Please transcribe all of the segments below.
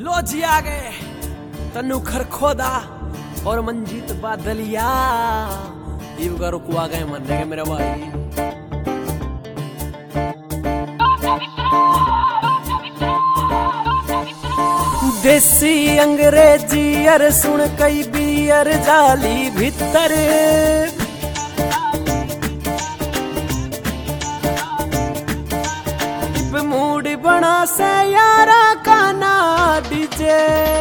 लो जी आ गए तनु खरखोदा और मंजीत बादलिया। इवगा रुकू आ गए मरने के मेरे भाई। देसी अंग्रेजी अर सुन कई बियर जाली भीतर। मूड बना से यारा का ना डीजे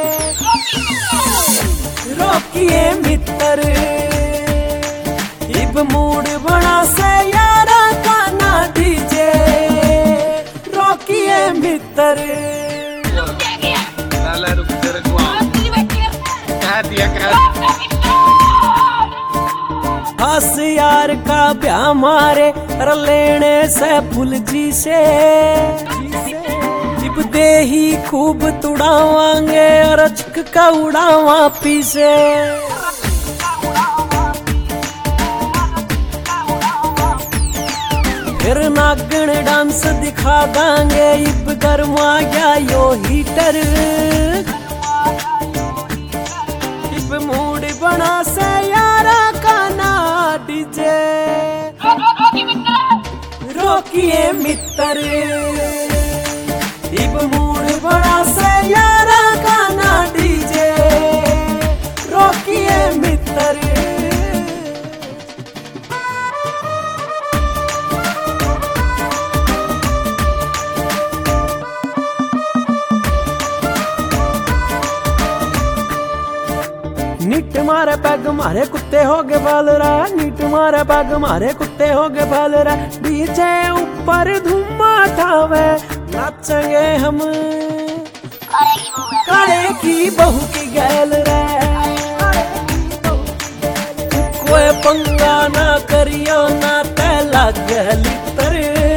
रोकिए मित्र। इब मूड बना से यारा का ना डीजे रोकिए मित्र। हस यार का ब्याह मारे र लेने से फुल जी से। इब दे ही खूब तुड़ावांगे और चक का उड़ावा पीछे। फिर नागण डांस दिखा देंगे इब गर्मा गया यो हीटर। इब मूड बना से यारा का ना डीजे रोकिए मित्र। इब मूड बना से यारा का ना डीजे रोकिए मित्र। नीट मारे पैग मारे कुत्ते हो गए बालरा। नीट मारे पैग मारे कुत्ते हो गए बालरा। डीजे ऊपर धुम्मा ठावे नाचेंगे हम काले की बहू की गैल रे। कोई पंगा ना करियो ना तैला गली तर।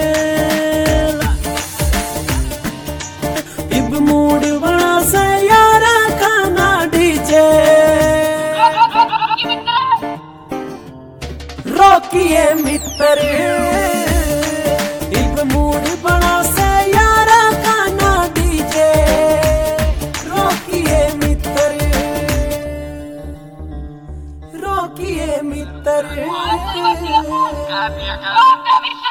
इब मूड बना से यारा खाना डीजे रोकिए मित्र। इब मूड बना से यारा का ना डीजे रोकिए मित्र रोकिए मित्र।